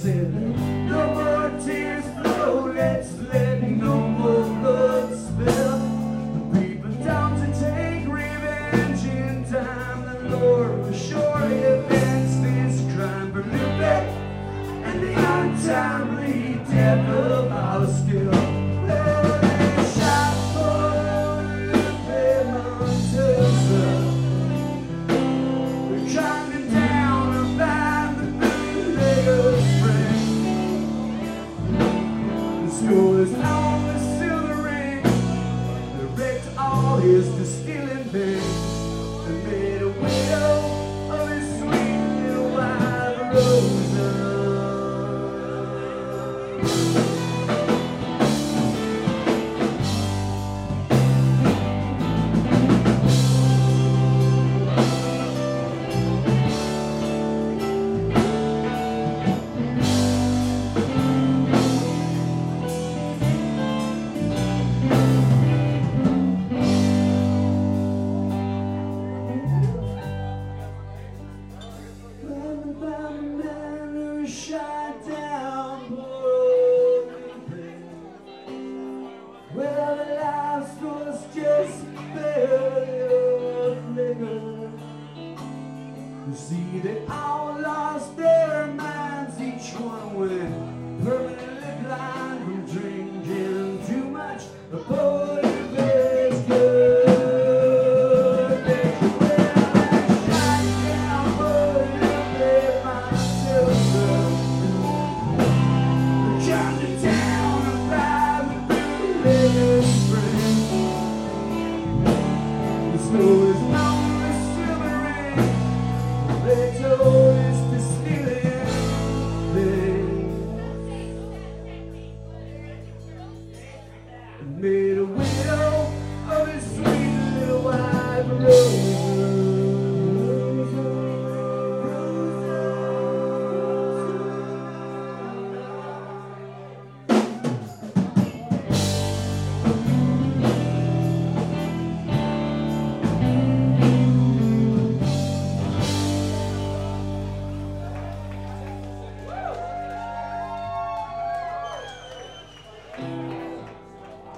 said, no more tears flow, let's let no more blood spill. The people down to take revenge in time. The Lord will surely avenge this crime for Lupe and the untimely death of our skill. Well, they shot for Lupe Montesa. We're trying down to find the bootlegger's friend. The skull is on the silver ring that wrecked all his distilling men and made a widow of his sweet little wife Rosa. Shot down, poor Lupe. Well, the last was just barely a flicker. You see, they